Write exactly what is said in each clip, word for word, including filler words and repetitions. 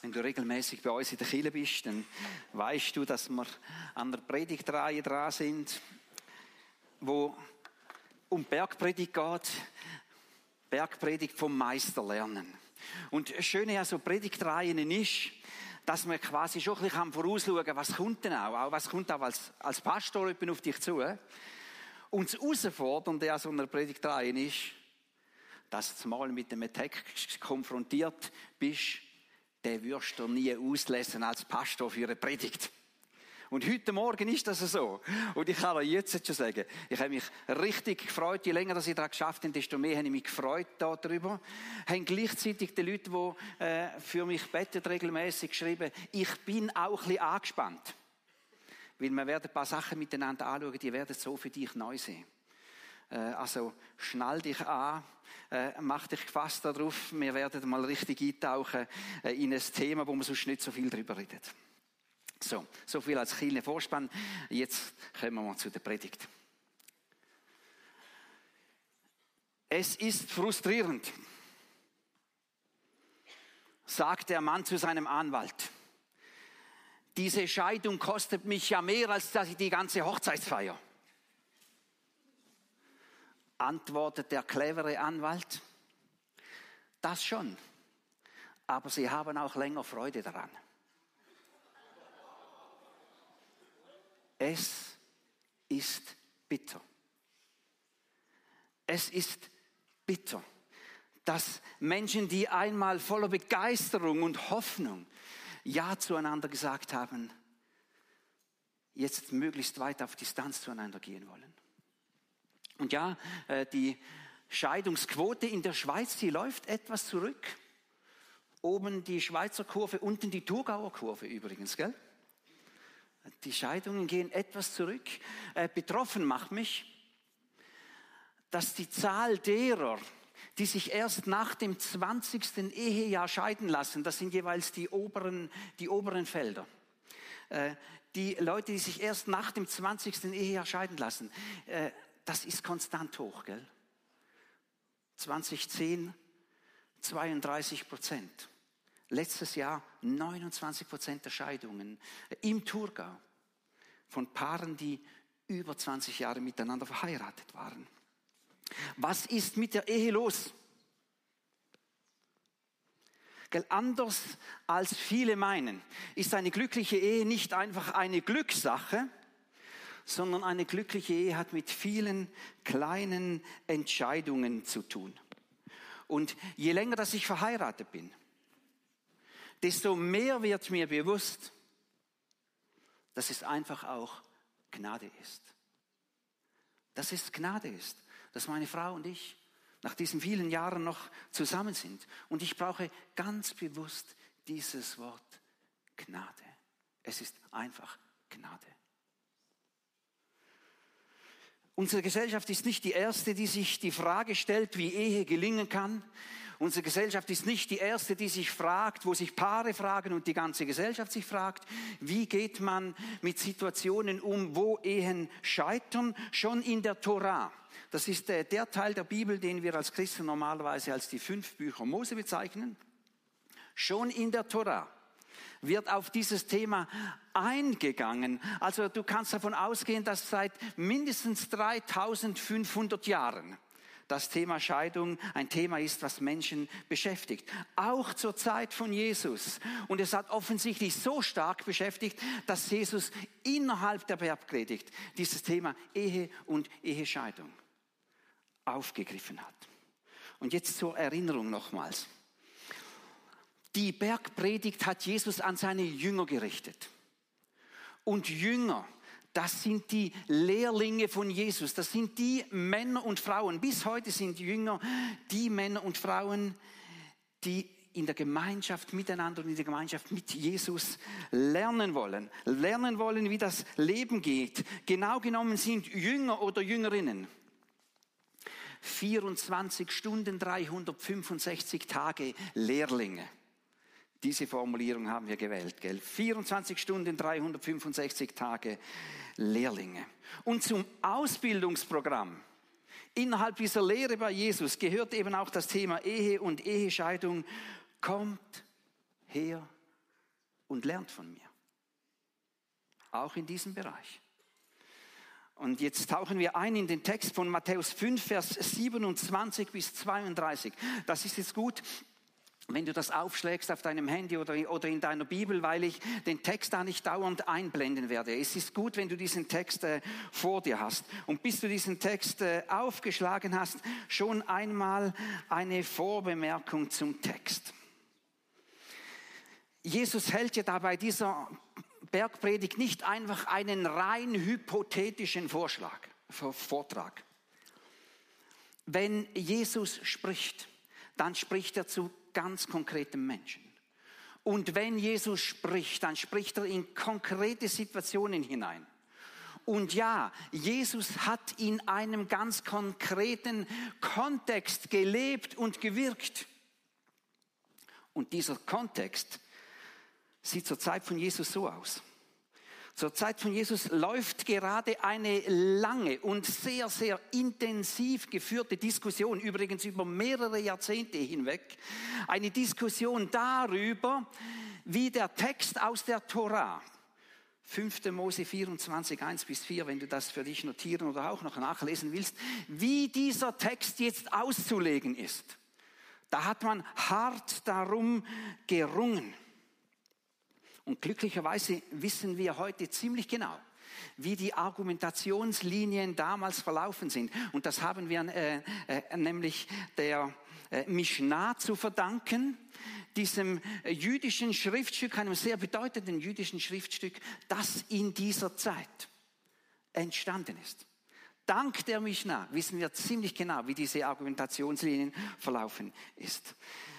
Wenn du regelmäßig bei uns in der Kirche bist, dann weißt du, dass wir an der Predigtreihe dran sind, wo um Bergpredigt geht. Bergpredigt vom Meister lernen. Und das Schöne an so Predigtreihen ist, dass man quasi schon ein bisschen vorausschauen kann, was kommt denn auch, auch was kommt auch als, als Pastor auf dich zu. Und das Herausfordernde an so einer Predigtreihe ist, dass du mal mit dem Text konfrontiert bist, den wirst du nie auslesen als Pastor für eine Predigt. Und heute Morgen ist das so. Und ich kann euch jetzt schon sagen, ich habe mich richtig gefreut, je länger dass ich daran geschafft habe, desto mehr habe ich mich gefreut darüber. Haben gleichzeitig die Leute, die äh, für mich beten, regelmäßig geschrieben, ich bin auch ein bisschen angespannt. Weil wir werden ein paar Sachen miteinander anschauen, die werden so für dich neu sein. Äh, also schnall dich an, äh, mach dich gefasst darauf. Wir werden mal richtig eintauchen äh, in ein Thema, wo man sonst nicht so viel darüber redet. So, so viel als kleiner Vorspann. Jetzt kommen wir mal zu der Predigt. Es ist frustrierend, sagt der Mann zu seinem Anwalt. Diese Scheidung kostet mich ja mehr als die ganze Hochzeitsfeier. Antwortet der clevere Anwalt. Das schon, aber Sie haben auch länger Freude daran. Es ist bitter. Es ist bitter, dass Menschen, die einmal voller Begeisterung und Hoffnung Ja zueinander gesagt haben, jetzt möglichst weit auf Distanz zueinander gehen wollen. Und ja, die Scheidungsquote in der Schweiz, die läuft etwas zurück. Oben die Schweizer Kurve, unten die Thurgauer Kurve übrigens, gell? Die Scheidungen gehen etwas zurück. Äh, betroffen macht mich, dass die Zahl derer, die sich erst nach dem zwanzigsten Ehejahr scheiden lassen, das sind jeweils die oberen, die oberen Felder. Äh, die Leute, die sich erst nach dem zwanzigsten Ehejahr scheiden lassen, äh, das ist konstant hoch, gell? zweitausendzehn zweiunddreißig Prozent. Letztes Jahr neunundzwanzig Prozent der Scheidungen im Thurgau von Paaren, die über zwanzig Jahre miteinander verheiratet waren. Was ist mit der Ehe los? Gell, anders als viele meinen, ist eine glückliche Ehe nicht einfach eine Glückssache, sondern eine glückliche Ehe hat mit vielen kleinen Entscheidungen zu tun. Und je länger, dass ich verheiratet bin, desto mehr wird mir bewusst, dass es einfach auch Gnade ist. Dass es Gnade ist, dass meine Frau und ich nach diesen vielen Jahren noch zusammen sind. Und ich brauche ganz bewusst dieses Wort Gnade. Es ist einfach Gnade. Unsere Gesellschaft ist nicht die erste, die sich die Frage stellt, wie Ehe gelingen kann. Unsere Gesellschaft ist nicht die erste, die sich fragt, wo sich Paare fragen und die ganze Gesellschaft sich fragt, wie geht man mit Situationen um, wo Ehen scheitern. Schon in der Tora, das ist der, der Teil der Bibel, den wir als Christen normalerweise als die fünf Bücher Mose bezeichnen. Schon in der Tora wird auf dieses Thema eingegangen. Also du kannst davon ausgehen, dass seit mindestens dreitausendfünfhundert Jahren das Thema Scheidung ein Thema ist, was Menschen beschäftigt. Auch zur Zeit von Jesus. Und es hat offensichtlich so stark beschäftigt, dass Jesus innerhalb der Bergpredigt dieses Thema Ehe und Ehescheidung aufgegriffen hat. Und jetzt zur Erinnerung nochmals. Die Bergpredigt hat Jesus an seine Jünger gerichtet. Und Jünger, das sind die Lehrlinge von Jesus. Das sind die Männer und Frauen. Bis heute sind Jünger die Männer und Frauen, die in der Gemeinschaft miteinander und in der Gemeinschaft mit Jesus lernen wollen. Lernen wollen, wie das Leben geht. Genau genommen sind Jünger oder Jüngerinnen vierundzwanzig Stunden, dreihundertfünfundsechzig Tage Lehrlinge. Diese Formulierung haben wir gewählt, gell? vierundzwanzig Stunden, dreihundertfünfundsechzig Tage Lehrlinge. Und zum Ausbildungsprogramm innerhalb dieser Lehre bei Jesus gehört eben auch das Thema Ehe und Ehescheidung. Kommt her und lernt von mir. Auch in diesem Bereich. Und jetzt tauchen wir ein in den Text von Matthäus fünf, Vers siebenundzwanzig bis zweiunddreißig. Das ist jetzt gut, wenn du das aufschlägst auf deinem Handy oder, oder in deiner Bibel, weil ich den Text da nicht dauernd einblenden werde. Es ist gut, wenn du diesen Text äh, vor dir hast. Und bis du diesen Text äh, aufgeschlagen hast, schon einmal eine Vorbemerkung zum Text. Jesus hält ja da bei dieser Bergpredigt nicht einfach einen rein hypothetischen Vorschlag, Vortrag. Wenn Jesus spricht, dann spricht er zu ganz konkreten Menschen. Und wenn Jesus spricht, dann spricht er in konkrete Situationen hinein. Und ja, Jesus hat in einem ganz konkreten Kontext gelebt und gewirkt. Und dieser Kontext sieht zur Zeit von Jesus so aus. Zur Zeit von Jesus läuft gerade eine lange und sehr, sehr intensiv geführte Diskussion, übrigens über mehrere Jahrzehnte hinweg, eine Diskussion darüber, wie der Text aus der Tora, fünfter Mose vierundzwanzig, eins bis vier, wenn du das für dich notieren oder auch noch nachlesen willst, wie dieser Text jetzt auszulegen ist. Da hat man hart darum gerungen. Und glücklicherweise wissen wir heute ziemlich genau, wie die Argumentationslinien damals verlaufen sind. Und das haben wir äh, äh, nämlich der äh, Mishnah zu verdanken, diesem äh, jüdischen Schriftstück, einem sehr bedeutenden jüdischen Schriftstück, das in dieser Zeit entstanden ist. Dank der Mishnah wissen wir ziemlich genau, wie diese Argumentationslinien verlaufen ist.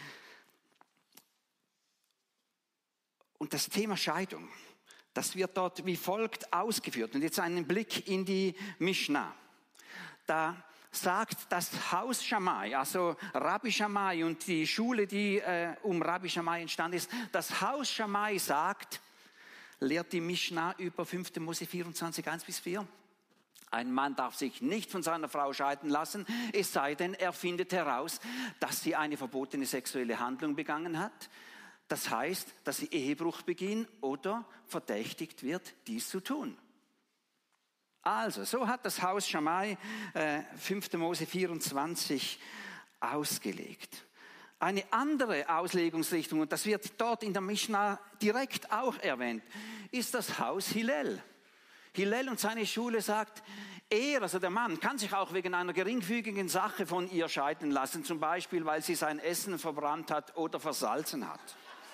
Und das Thema Scheidung, das wird dort wie folgt ausgeführt. Und jetzt einen Blick in die Mishnah. Da sagt das Haus Shammai, also Rabbi Shammai und die Schule, die äh, um Rabbi Shammai entstanden ist, das Haus Shammai sagt, lehrt die Mishnah über fünfter Mose vierundzwanzig, eins bis vier. Ein Mann darf sich nicht von seiner Frau scheiden lassen, es sei denn, er findet heraus, dass sie eine verbotene sexuelle Handlung begangen hat. Das heißt, dass sie Ehebruch beging oder verdächtigt wird, dies zu tun. Also, so hat das Haus Shammai äh, fünfter Mose vierundzwanzig ausgelegt. Eine andere Auslegungsrichtung, und das wird dort in der Mishnah direkt auch erwähnt, ist das Haus Hillel. Hillel und seine Schule sagt, er, also der Mann, kann sich auch wegen einer geringfügigen Sache von ihr scheiden lassen, zum Beispiel, weil sie sein Essen verbrannt hat oder versalzen hat.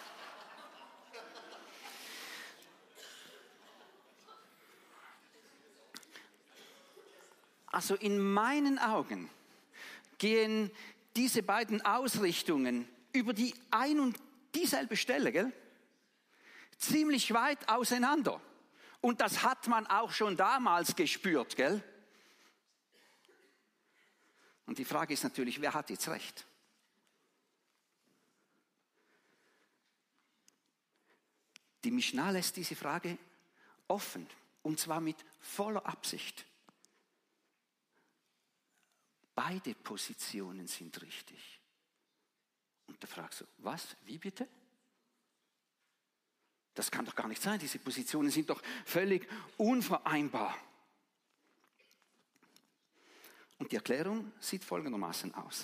Also in meinen Augen gehen diese beiden Ausrichtungen über die ein und dieselbe Stelle, gell? Ziemlich weit auseinander. Und das hat man auch schon damals gespürt, gell? Und die Frage ist natürlich, wer hat jetzt recht? Die Mishnah lässt diese Frage offen, und zwar mit voller Absicht. Beide Positionen sind richtig. Und da fragst du, was? Wie bitte? Das kann doch gar nicht sein. Diese Positionen sind doch völlig unvereinbar. Und die Erklärung sieht folgendermaßen aus.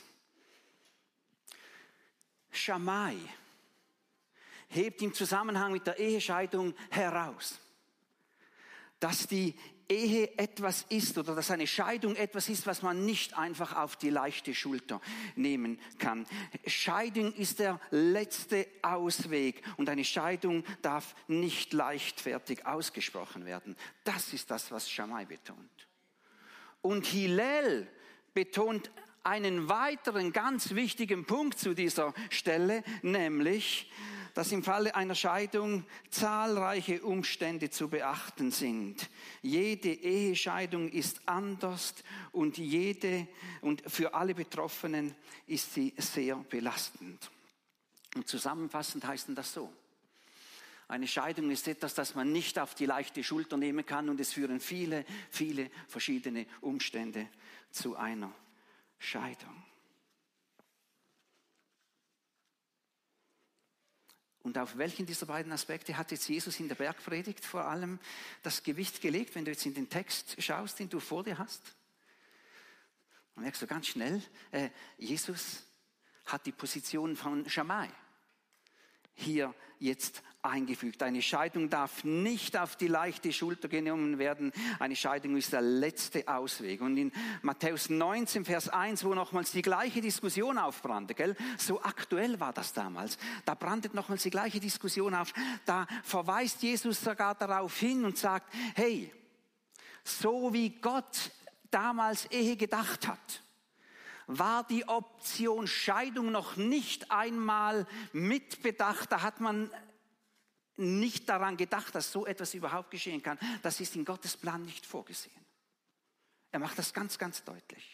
Shammai hebt im Zusammenhang mit der Ehescheidung heraus, dass die Ehe etwas ist oder dass eine Scheidung etwas ist, was man nicht einfach auf die leichte Schulter nehmen kann. Scheidung ist der letzte Ausweg und eine Scheidung darf nicht leichtfertig ausgesprochen werden. Das ist das, was Shammai betont. Und Hillel betont einen weiteren ganz wichtigen Punkt zu dieser Stelle, nämlich, dass im Falle einer Scheidung zahlreiche Umstände zu beachten sind. Jede Ehescheidung ist anders und jede und für alle Betroffenen ist sie sehr belastend. Und zusammenfassend heißt das so: Eine Scheidung ist etwas, das man nicht auf die leichte Schulter nehmen kann, und es führen viele, viele verschiedene Umstände zu einer Scheidung. Und auf welchen dieser beiden Aspekte hat jetzt Jesus in der Bergpredigt vor allem das Gewicht gelegt, wenn du jetzt in den Text schaust, den du vor dir hast? Dann merkst du ganz schnell, äh, Jesus hat die Position von Schamai hier jetzt eingefügt. Eine Scheidung darf nicht auf die leichte Schulter genommen werden. Eine Scheidung ist der letzte Ausweg. Und in Matthäus neunzehn, Vers eins, wo nochmals die gleiche Diskussion aufbrannte, gell? So aktuell war das damals. Da brannte nochmals die gleiche Diskussion auf. Da verweist Jesus sogar darauf hin und sagt, hey, so wie Gott damals Ehe gedacht hat, war die Option Scheidung noch nicht einmal mitbedacht. Da hat man nicht daran gedacht, dass so etwas überhaupt geschehen kann. Das ist in Gottes Plan nicht vorgesehen. Er macht das ganz, ganz deutlich.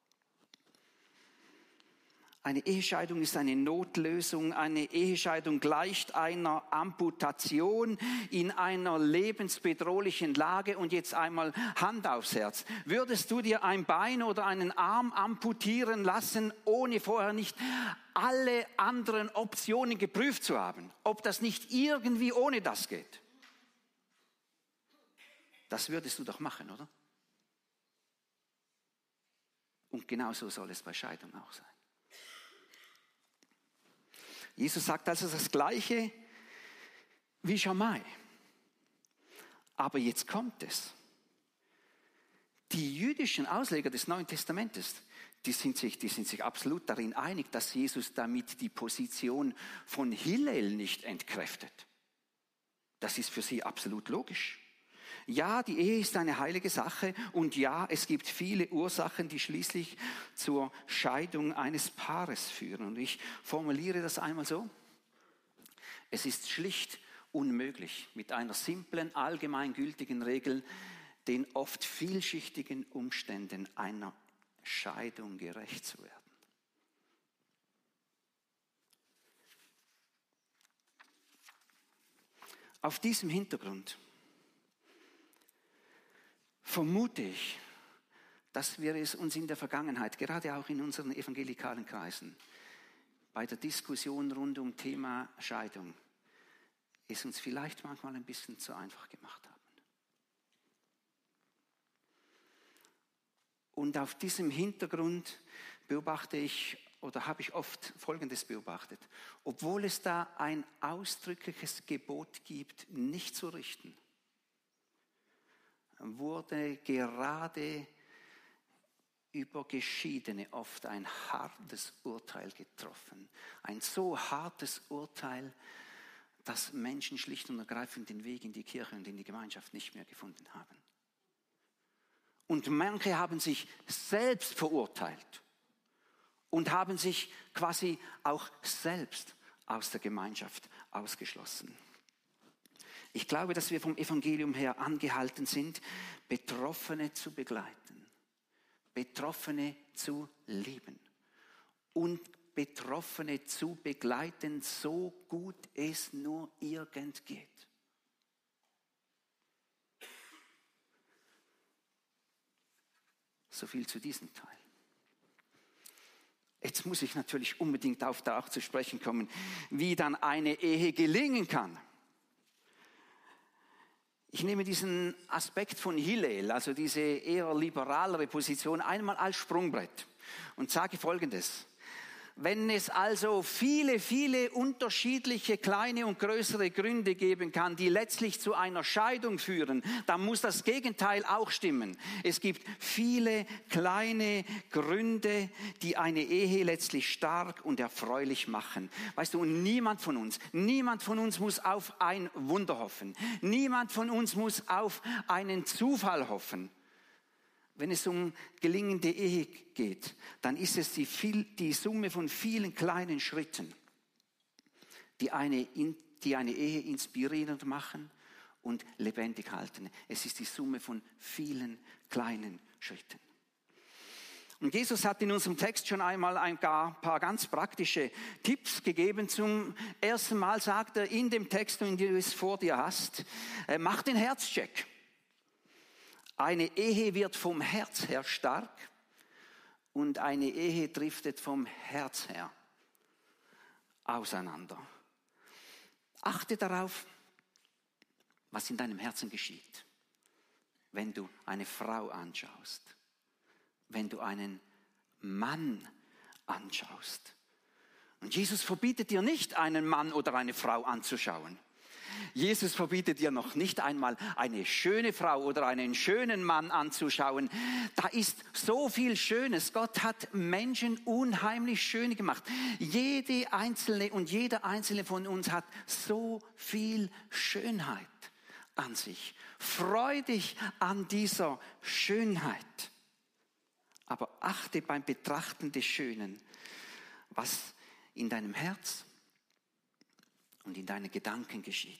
Eine Ehescheidung ist eine Notlösung. Eine Ehescheidung gleicht einer Amputation in einer lebensbedrohlichen Lage. Und jetzt einmal Hand aufs Herz. Würdest du dir ein Bein oder einen Arm amputieren lassen, ohne vorher nicht alle anderen Optionen geprüft zu haben? Ob das nicht irgendwie ohne das geht? Das würdest du doch machen, oder? Und genau so soll es bei Scheidung auch sein. Jesus sagt also das Gleiche wie Schamai. Aber jetzt kommt es. Die jüdischen Ausleger des Neuen Testamentes, die sind sich, die sind sich absolut darin einig, dass Jesus damit die Position von Hillel nicht entkräftet. Das ist für sie absolut logisch. Ja, die Ehe ist eine heilige Sache und ja, es gibt viele Ursachen, die schließlich zur Scheidung eines Paares führen. Und ich formuliere das einmal so. Es ist schlicht unmöglich, mit einer simplen, allgemeingültigen Regel den oft vielschichtigen Umständen einer Scheidung gerecht zu werden. Auf diesem Hintergrund vermute ich, dass wir es uns in der Vergangenheit, gerade auch in unseren evangelikalen Kreisen, bei der Diskussion rund um Thema Scheidung, es uns vielleicht manchmal ein bisschen zu einfach gemacht haben. Und auf diesem Hintergrund beobachte ich oder habe ich oft Folgendes beobachtet. Obwohl es da ein ausdrückliches Gebot gibt, nicht zu richten, wurde gerade über Geschiedene oft ein hartes Urteil getroffen. Ein so hartes Urteil, dass Menschen schlicht und ergreifend den Weg in die Kirche und in die Gemeinschaft nicht mehr gefunden haben. Und manche haben sich selbst verurteilt und haben sich quasi auch selbst aus der Gemeinschaft ausgeschlossen. Ich glaube, dass wir vom Evangelium her angehalten sind, Betroffene zu begleiten, Betroffene zu lieben und Betroffene zu begleiten, so gut es nur irgend geht. So viel zu diesem Teil. Jetzt muss ich natürlich unbedingt auf darauf zu sprechen kommen, wie dann eine Ehe gelingen kann. Ich nehme diesen Aspekt von Hillel, also diese eher liberalere Position, einmal als Sprungbrett und sage Folgendes. Wenn es also viele, viele unterschiedliche kleine und größere Gründe geben kann, die letztlich zu einer Scheidung führen, dann muss das Gegenteil auch stimmen. Es gibt viele kleine Gründe, die eine Ehe letztlich stark und erfreulich machen. Weißt du, und niemand von uns, niemand von uns muss auf ein Wunder hoffen. Niemand von uns muss auf einen Zufall hoffen. Wenn es um gelingende Ehe geht, dann ist es die, viel, die Summe von vielen kleinen Schritten, die eine, die eine Ehe inspirierend machen und lebendig halten. Es ist die Summe von vielen kleinen Schritten. Und Jesus hat in unserem Text schon einmal ein paar ganz praktische Tipps gegeben. Zum ersten Mal sagt er in dem Text, den du es vor dir hast, mach den Herzcheck. Eine Ehe wird vom Herz her stark und eine Ehe driftet vom Herz her auseinander. Achte darauf, was in deinem Herzen geschieht, wenn du eine Frau anschaust, wenn du einen Mann anschaust. Und Jesus verbietet dir nicht, einen Mann oder eine Frau anzuschauen. Jesus verbietet dir noch nicht einmal, eine schöne Frau oder einen schönen Mann anzuschauen. Da ist so viel Schönes. Gott hat Menschen unheimlich schön gemacht. Jede einzelne und jeder einzelne von uns hat so viel Schönheit an sich. Freu dich an dieser Schönheit. Aber achte beim Betrachten des Schönen, was in deinem Herz und in deinen Gedanken geschieht.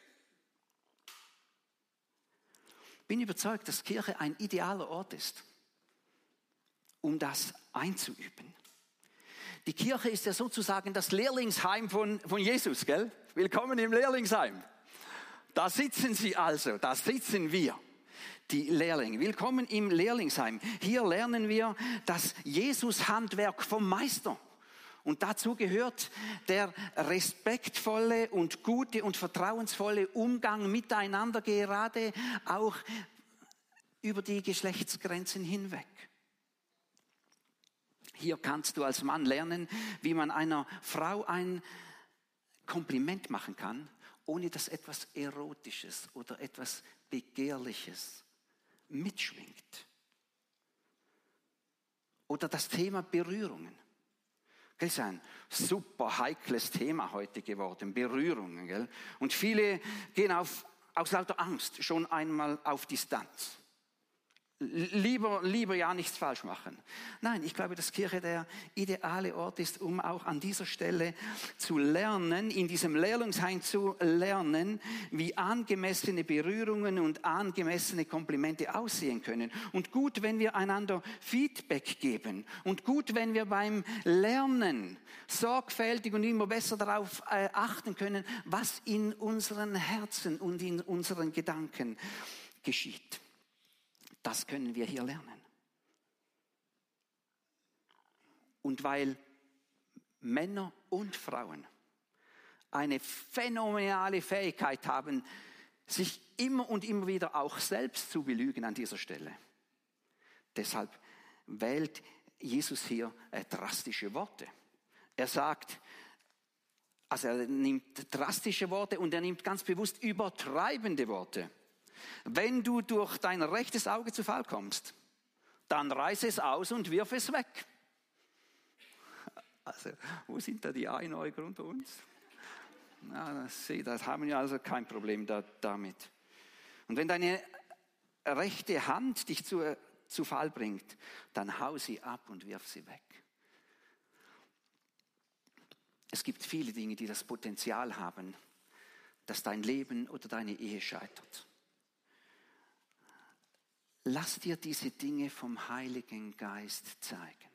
Ich bin überzeugt, dass Kirche ein idealer Ort ist, um das einzuüben. Die Kirche ist ja sozusagen das Lehrlingsheim von, von Jesus, gell? Willkommen im Lehrlingsheim. Da sitzen sie also, da sitzen wir, die Lehrlinge. Willkommen im Lehrlingsheim. Hier lernen wir das Jesus-Handwerk vom Meister. Und dazu gehört der respektvolle und gute und vertrauensvolle Umgang miteinander, gerade auch über die Geschlechtsgrenzen hinweg. Hier kannst du als Mann lernen, wie man einer Frau ein Kompliment machen kann, ohne dass etwas Erotisches oder etwas Begehrliches mitschwingt. Oder das Thema Berührungen. Das ist ein super heikles Thema heute geworden, Berührungen. Gell? Und viele gehen auf, aus lauter Angst schon einmal auf Distanz. Lieber, lieber ja nichts falsch machen. Nein, ich glaube, dass Kirche der ideale Ort ist, um auch an dieser Stelle zu lernen, in diesem Lehrlingsheim zu lernen, wie angemessene Berührungen und angemessene Komplimente aussehen können. Und gut, wenn wir einander Feedback geben. Und gut, wenn wir beim Lernen sorgfältig und immer besser darauf äh, achten können, was in unseren Herzen und in unseren Gedanken geschieht. Das können wir hier lernen. Und weil Männer und Frauen eine phänomenale Fähigkeit haben, sich immer und immer wieder auch selbst zu belügen an dieser Stelle. Deshalb wählt Jesus hier drastische Worte. Er sagt, also er nimmt drastische Worte und er nimmt ganz bewusst übertreibende Worte. Wenn du durch dein rechtes Auge zu Fall kommst, dann reiß es aus und wirf es weg. Also, wo sind da die Einäuger unter uns? Na, das, das haben wir also kein Problem da, damit. Und wenn deine rechte Hand dich zu, zu Fall bringt, dann hau sie ab und wirf sie weg. Es gibt viele Dinge, die das Potenzial haben, dass dein Leben oder deine Ehe scheitert. Lass dir diese Dinge vom Heiligen Geist zeigen.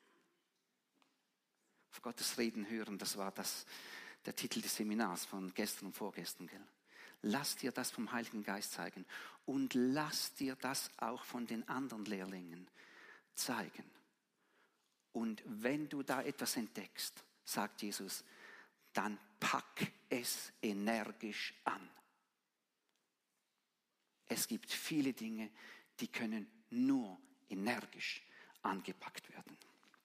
Auf Gottes Reden hören, das war das, der Titel des Seminars von gestern und vorgestern. Gell? Lass dir das vom Heiligen Geist zeigen und lass dir das auch von den anderen Lehrlingen zeigen. Und wenn du da etwas entdeckst, sagt Jesus, dann pack es energisch an. Es gibt viele Dinge, die können nur energisch angepackt werden.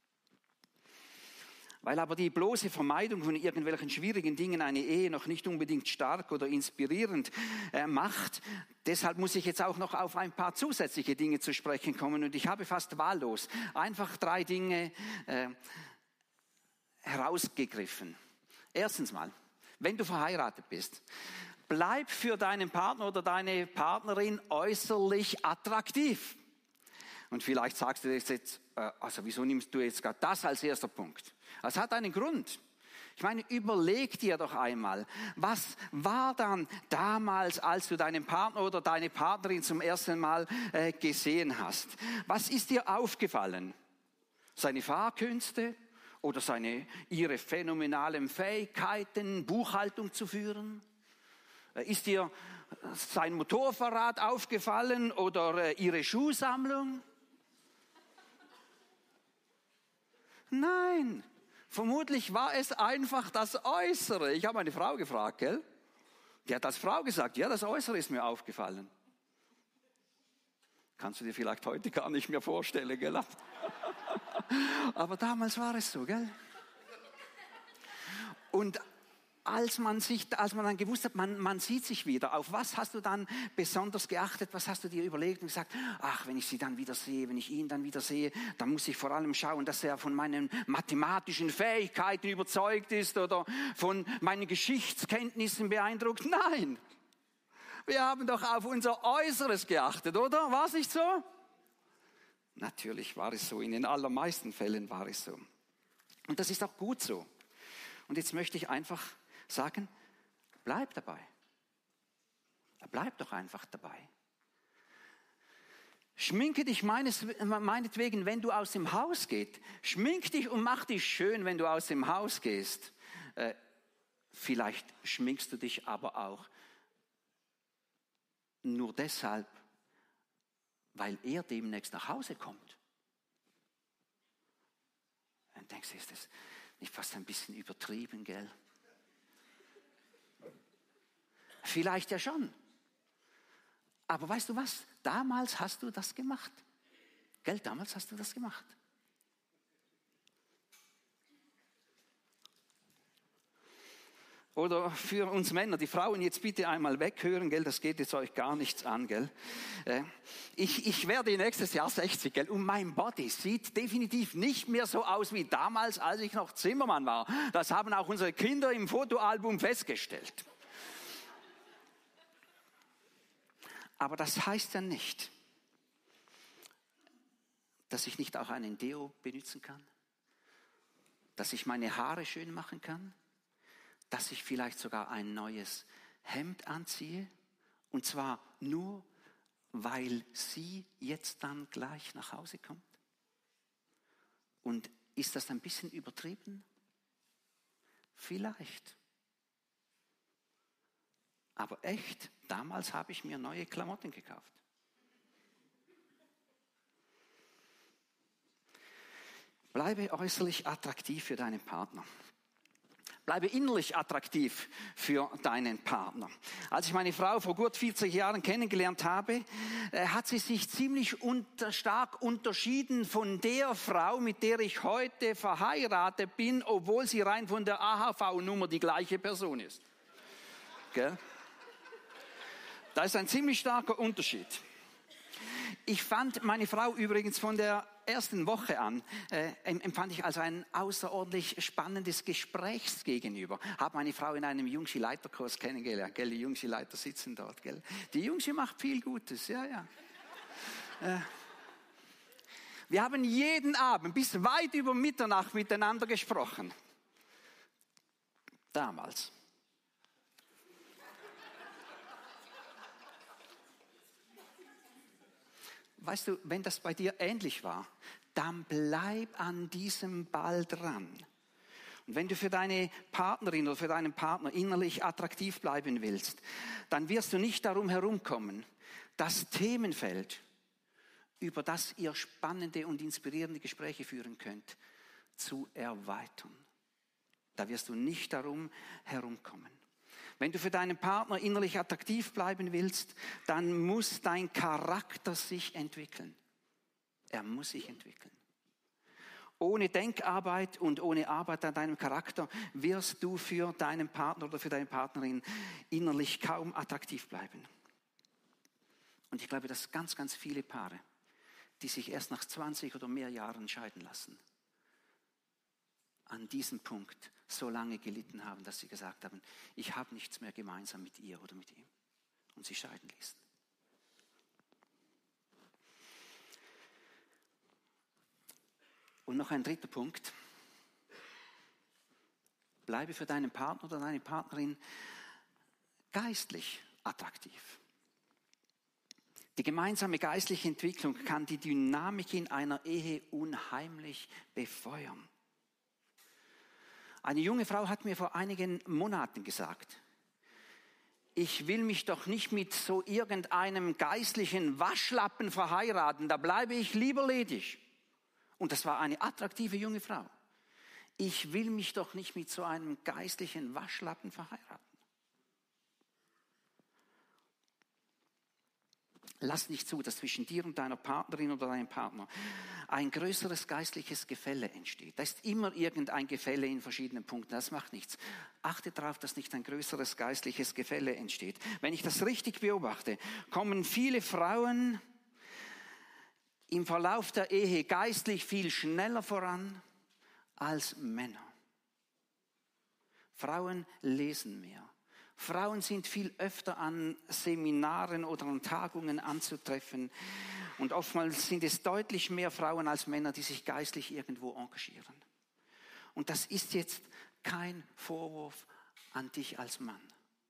Weil aber die bloße Vermeidung von irgendwelchen schwierigen Dingen eine Ehe noch nicht unbedingt stark oder inspirierend äh, macht, deshalb muss ich jetzt auch noch auf ein paar zusätzliche Dinge zu sprechen kommen. Und ich habe fast wahllos einfach drei Dinge äh, herausgegriffen. Erstens mal, wenn du verheiratet bist, bleib für deinen Partner oder deine Partnerin äußerlich attraktiv. Und vielleicht sagst du jetzt, äh, also wieso nimmst du jetzt gerade das als erster Punkt? Das hat einen Grund. Ich meine, überleg dir doch einmal, was war dann damals, als du deinen Partner oder deine Partnerin zum ersten Mal äh, gesehen hast? Was ist dir aufgefallen? Seine Fahrkünste oder seine, ihre phänomenalen Fähigkeiten, Buchhaltung zu führen? Ist dir sein Motorfahrrad aufgefallen oder ihre Schuhsammlung? Nein, Vermutlich war es einfach das Äußere. Ich habe meine Frau gefragt, gell? Die hat als Frau gesagt, ja, das Äußere ist mir aufgefallen. Kannst du dir vielleicht heute gar nicht mehr vorstellen, gell? Aber damals war es so, gell? Und als man sich, als man dann gewusst hat, man, man sieht sich wieder, auf was hast du dann besonders geachtet, was hast du dir überlegt und gesagt, ach, wenn ich sie dann wieder sehe, wenn ich ihn dann wieder sehe, dann muss ich vor allem schauen, dass er von meinen mathematischen Fähigkeiten überzeugt ist oder von meinen Geschichtskenntnissen beeindruckt. Nein, wir haben doch auf unser Äußeres geachtet, oder? War es nicht so? Natürlich war es so, in den allermeisten Fällen war es so. Und das ist auch gut so. Und jetzt möchte ich einfach sagen, bleib dabei. Bleib doch einfach dabei. Schminke dich meines, meinetwegen, wenn du aus dem Haus gehst. Schmink dich und mach dich schön, wenn du aus dem Haus gehst. Äh, vielleicht schminkst du dich aber auch nur deshalb, weil er demnächst nach Hause kommt. Dann denkst du, ist das nicht fast ein bisschen übertrieben, gell? Vielleicht ja schon. Aber weißt du was? Damals hast du das gemacht. Gell, damals hast du das gemacht. Oder für uns Männer, die Frauen jetzt bitte einmal weghören, gell, das geht jetzt euch gar nichts an, gell. Ich, ich werde nächstes Jahr sechzig, gell, und mein Body sieht definitiv nicht mehr so aus wie damals, als ich noch Zimmermann war. Das haben auch unsere Kinder im Fotoalbum festgestellt. Aber das heißt ja nicht, dass ich nicht auch einen Deo benutzen kann, dass ich meine Haare schön machen kann, dass ich vielleicht sogar ein neues Hemd anziehe, und zwar nur, weil sie jetzt dann gleich nach Hause kommt. Und ist das ein bisschen übertrieben? Vielleicht. Aber echt, damals habe ich mir neue Klamotten gekauft. Bleibe äußerlich attraktiv für deinen Partner. Bleibe innerlich attraktiv für deinen Partner. Als ich meine Frau vor gut vierzig Jahren kennengelernt habe, hat sie sich ziemlich unter, stark unterschieden von der Frau, mit der ich heute verheiratet bin, obwohl sie rein von der A H V-Nummer die gleiche Person ist. Gell? Da ist ein ziemlich starker Unterschied. Ich fand meine Frau übrigens von der ersten Woche an, äh, empfand ich als ein außerordentlich spannendes Gesprächsgegenüber. Habe meine Frau in einem Jungschi-Leiterkurs kennengelernt, gell? Die Jungschi-Leiter sitzen dort, gell? Die Jungschi macht viel Gutes, ja, ja. Äh, wir haben jeden Abend bis weit über Mitternacht miteinander gesprochen. Damals. Weißt du, wenn das bei dir ähnlich war, dann bleib an diesem Ball dran. Und wenn du für deine Partnerin oder für deinen Partner innerlich attraktiv bleiben willst, dann wirst du nicht darum herumkommen, das Themenfeld, über das ihr spannende und inspirierende Gespräche führen könnt, zu erweitern. Da wirst du nicht darum herumkommen. Wenn du für deinen Partner innerlich attraktiv bleiben willst, dann muss dein Charakter sich entwickeln. Er muss sich entwickeln. Ohne Denkarbeit und ohne Arbeit an deinem Charakter wirst du für deinen Partner oder für deine Partnerin innerlich kaum attraktiv bleiben. Und ich glaube, dass ganz, ganz viele Paare, die sich erst nach zwanzig oder mehr Jahren scheiden lassen, an diesem Punkt so lange gelitten haben, dass sie gesagt haben, ich habe nichts mehr gemeinsam mit ihr oder mit ihm. Und sie scheiden ließen. Und noch ein dritter Punkt. Bleibe für deinen Partner oder deine Partnerin geistlich attraktiv. Die gemeinsame geistliche Entwicklung kann die Dynamik in einer Ehe unheimlich befeuern. Eine junge Frau hat mir vor einigen Monaten gesagt, ich will mich doch nicht mit so irgendeinem geistlichen Waschlappen verheiraten, da bleibe ich lieber ledig. Und das war eine attraktive junge Frau. ich will mich doch nicht mit so einem geistlichen Waschlappen verheiraten. Lass nicht zu, dass zwischen dir und deiner Partnerin oder deinem Partner ein größeres geistliches Gefälle entsteht. Da ist immer irgendein Gefälle in verschiedenen Punkten. Das macht nichts. Achte darauf, dass nicht ein größeres geistliches Gefälle entsteht. Wenn ich das richtig beobachte, kommen viele Frauen im Verlauf der Ehe geistlich viel schneller voran als Männer. Frauen lesen mehr. Frauen sind viel öfter an Seminaren oder an Tagungen anzutreffen. Und oftmals sind es deutlich mehr Frauen als Männer, die sich geistlich irgendwo engagieren. Und das ist jetzt kein Vorwurf an dich als Mann.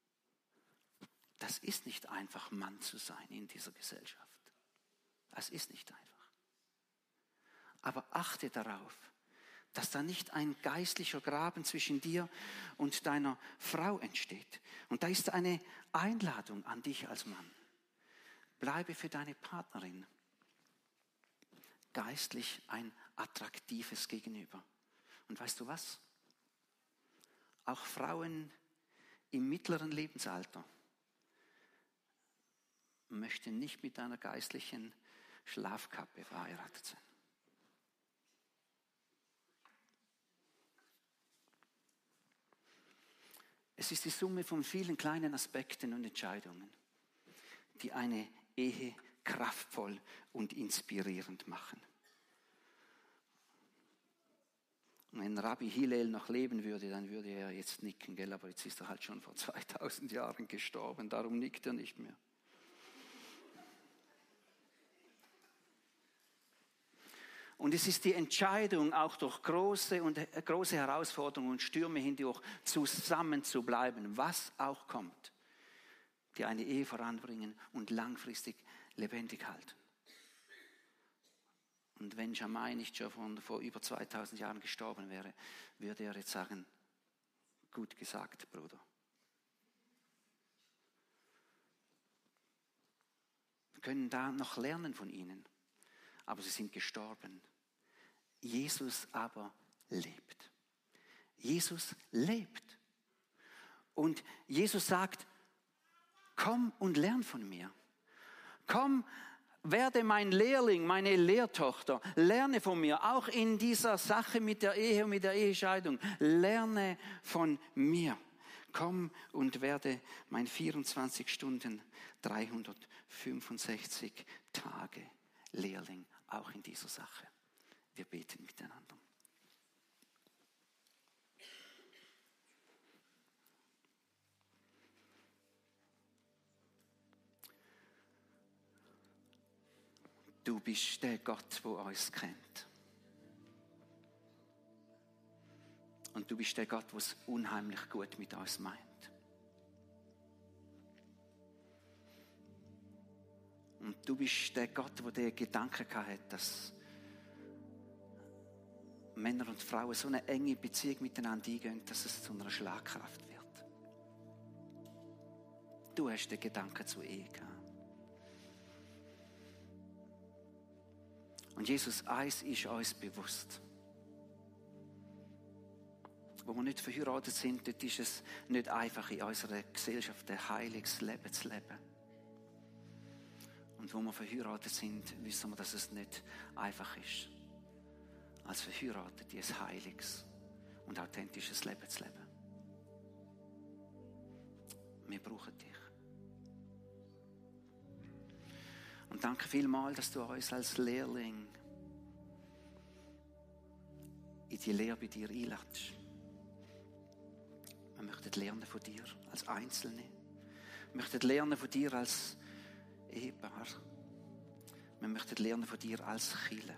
Das ist nicht einfach, Mann zu sein in dieser Gesellschaft. Das ist nicht einfach. Aber achte darauf, dass da nicht ein geistlicher Graben zwischen dir und deiner Frau entsteht. Und da ist eine Einladung an dich als Mann. Bleibe für deine Partnerin geistlich ein attraktives Gegenüber. Und weißt du was? Auch Frauen im mittleren Lebensalter möchten nicht mit einer geistlichen Schlafkappe verheiratet sein. Es ist die Summe von vielen kleinen Aspekten und Entscheidungen, die eine Ehe kraftvoll und inspirierend machen. Und wenn Rabbi Hillel noch leben würde, dann würde er jetzt nicken, gell? Aber jetzt ist er halt schon vor zweitausend Jahren gestorben, darum nickt er nicht mehr. Und es ist die Entscheidung, auch durch große, und, äh, große Herausforderungen und Stürme hindurch zusammen zu bleiben, was auch kommt, die eine Ehe voranbringen und langfristig lebendig halten. Und wenn Shammai nicht schon von, vor über zweitausend Jahren gestorben wäre, würde er jetzt sagen, gut gesagt, Bruder. Wir können da noch lernen von ihnen, aber sie sind gestorben. Jesus aber lebt. Jesus lebt. Und Jesus sagt, komm und lern von mir. Komm, werde mein Lehrling, meine Lehrtochter. Lerne von mir, auch in dieser Sache mit der Ehe und mit der Ehescheidung. Lerne von mir. Komm und werde mein vierundzwanzig Stunden, dreihundertfünfundsechzig Tage Lehrling, auch in dieser Sache. Wir beten miteinander. Du bist der Gott, der uns kennt. Und du bist der Gott, der es unheimlich gut mit uns meint. Und du bist der Gott, der den Gedanken hat, dass Männer und Frauen so eine enge Beziehung miteinander eingehen, dass es zu einer Schlagkraft wird. Du hast den Gedanken zur Ehe gehabt. Und Jesus, eins ist uns bewusst. Wo wir nicht verheiratet sind, dort ist es nicht einfach in unserer Gesellschaft ein heiliges Leben zu leben. Und wo wir verheiratet sind, wissen wir, dass es nicht einfach ist, als Verheiratete ein heiliges und authentisches Leben zu leben. Wir brauchen dich. Und danke vielmals, dass du uns als Lehrling in die Lehre bei dir einlädst. Wir möchten lernen von dir als Einzelne. Wir möchten lernen von dir als Ehepaar. Wir möchten lernen von dir als Kirche.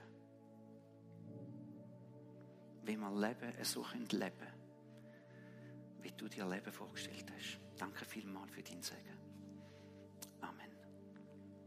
Wie wir leben, so können leben, wie du dir Leben vorgestellt hast. Danke vielmals für dein Segen.